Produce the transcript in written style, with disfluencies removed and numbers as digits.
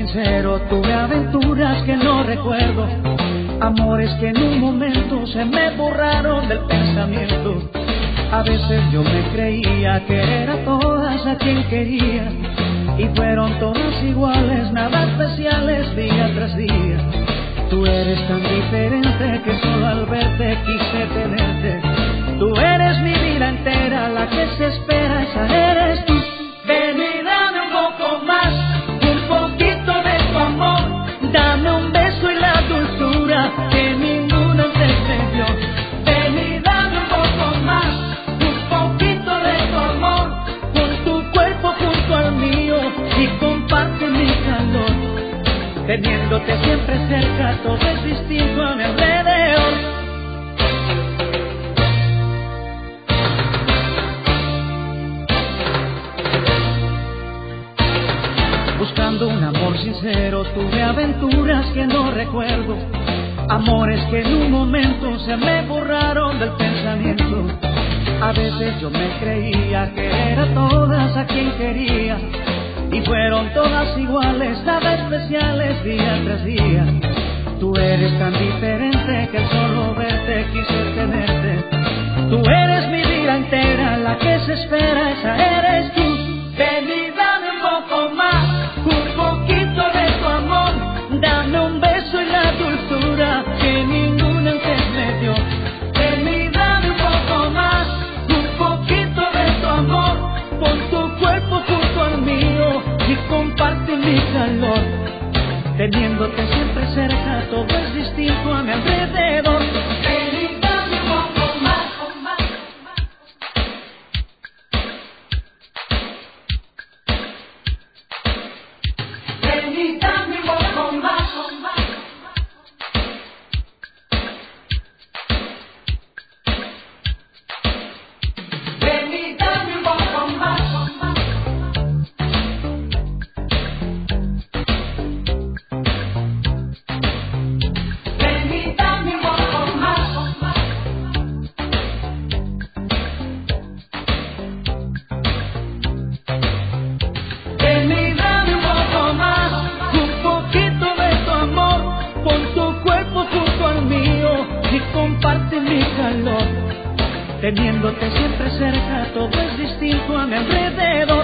sincero, tuve aventuras que no recuerdo, amores que en un momento se me borraron del pensamiento. A veces yo me creía que era todas a quien quería, y fueron todas iguales, nada especiales día tras día. Tú eres tan diferente que solo al verte quise tenerte. Tú eres mi vida entera, la que se espera, esa eres tú. Ven y dame un poco más, un poquito de tu amor. Dame un beso y la dulzura que ninguno antes me dio. Ven y dame un poco más, un poquito de tu amor. Pon tu cuerpo junto al mío y comparte mi calor. Teniéndote siempre cerca, todo es distinto a mi alrededor. Buscando un amor sincero, tuve aventuras que no recuerdo, amores que en un momento se me borraron del pensamiento. A veces yo me creía que era todas a quien quería, y fueron todas iguales, nada especiales día tras día. Tú eres tan diferente que solo verte quise tenerte. Tú eres mi vida entera, la que se espera, esa eres tú. Ven y dame un poco más, un poquito de tu amor. Dame un beso y la dulzura que ninguna antes me dio. Ven y dame un poco más, un poquito de tu amor. Pon tu cuerpo junto al mío y comparte mi calor. Teniéndote siempre cerca, todo es distinto a mi alrededor. Ven y dame un poco más. Ven y dame un poco más. Ven y dame un poco más. Comparte mi calor, teniéndote siempre cerca, todo es distinto a mi alrededor.